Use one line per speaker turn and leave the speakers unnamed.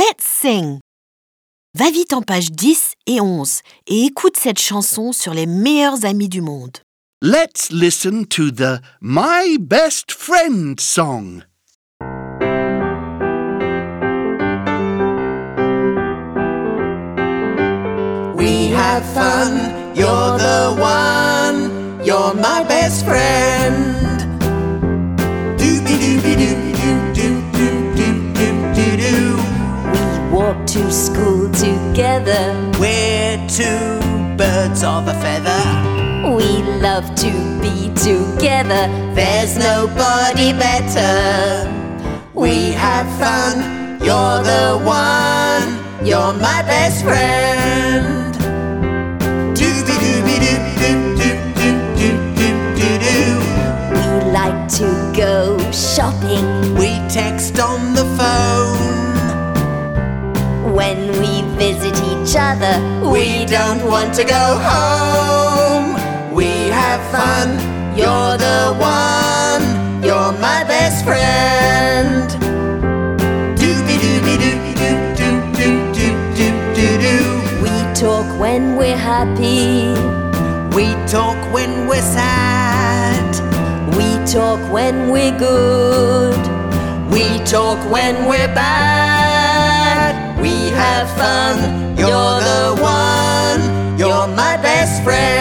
Let's sing! Va vite en page 10 et 11 et écoute cette chanson sur les meilleurs amis du monde.
Let's listen to the My Best Friend song.
We have fun, you're the one, you're my best friend. Doobie-doobie-doobie-doo-doo-doo-doo-doo-doo-doo.
We walk to school together.
We're two birds of a feather.
We love to be together.
There's nobody better. We have fun, you're the one, you're my best friend. Doobie-doobie-doo-doo-doo-doo-doo-doo-doo.
We like to go shopping.
We text on the phone.
When we visit each other,
We don't want to go home. We have fun, you're the one, you're my best friend. Doobie-doobie-doo-doo-doo-doo-doo-doo.
we talk when we're happy.
We talk when we're sad.
We talk when we're good.
We talk when we're bad. We have fun, you're the one, you're my best friend.